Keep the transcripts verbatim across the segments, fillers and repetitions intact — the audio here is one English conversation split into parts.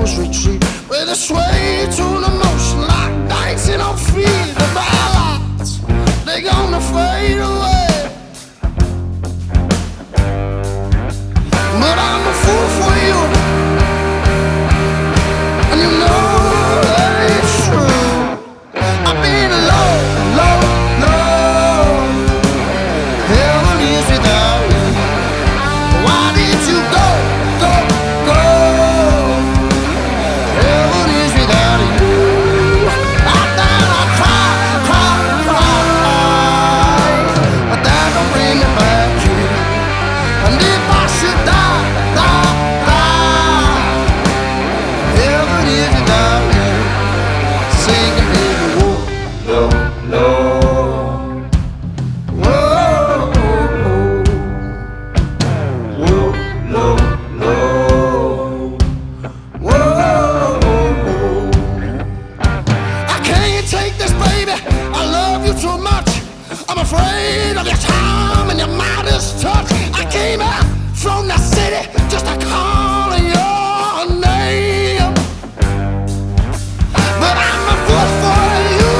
troubles retreat with a sway to the motion like dancing on feet. The ballads, they gonna fade away, but I'm a fool for you, and you know that it's true. I've been low, low, low. Heaven is without you. Why did you go, go, go? Heaven is without you. I thought I cried, cried, cried, but that don't bring me back here. And if I should die, die, die, heaven is without you. Singing, baby, whoa, low, low. I'm afraid of your time and your Midas touch. I came out from the city just to call your name, but I'm a fool for you,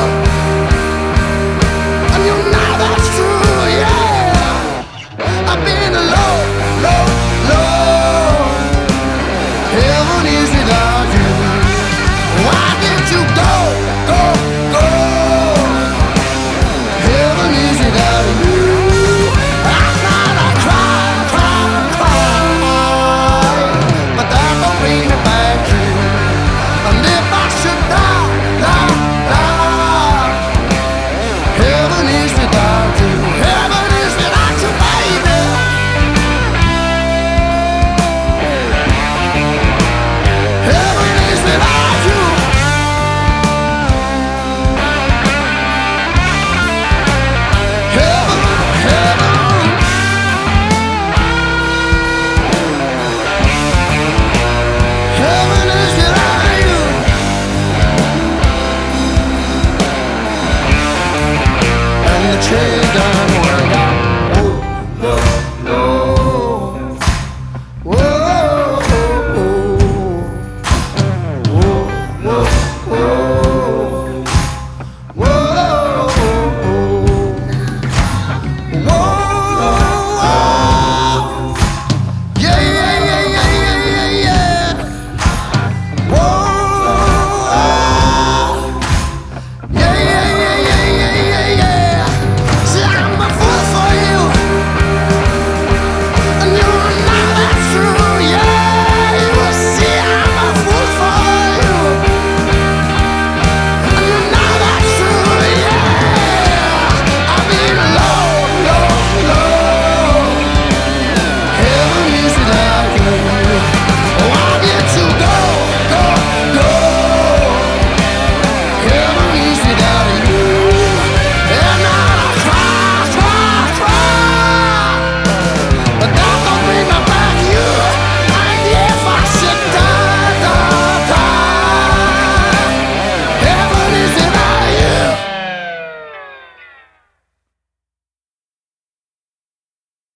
and you know that's true, yeah. I've been low, low, low. Heaven is without you. Why did you go, go, go? Heaven is without you. I thought I cried, cried, cried, but that don't bring me back here. And if I should die, die, die, heaven is without you. Heaven is without you, baby. Heaven is without you. Trade on